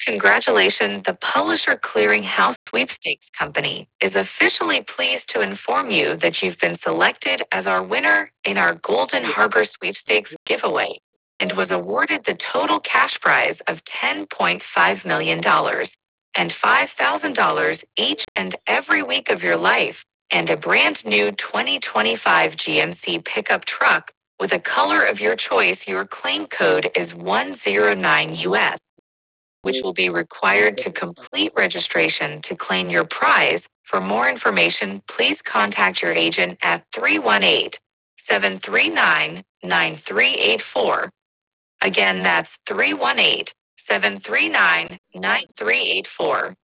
Congratulations, the Publisher Clearinghouse Sweepstakes Company is officially pleased to inform you that you've been selected as our winner in our Golden Harbor Sweepstakes giveaway and was awarded the total cash prize of $10.5 million and $5,000 each and every week of your life and a brand new 2025 GMC pickup truck with a color of your choice. Your claim code is 109US, which will be required to complete registration to claim your prize. For more information, please contact your agent at 318-739-9384. Again, that's 318-739-9384.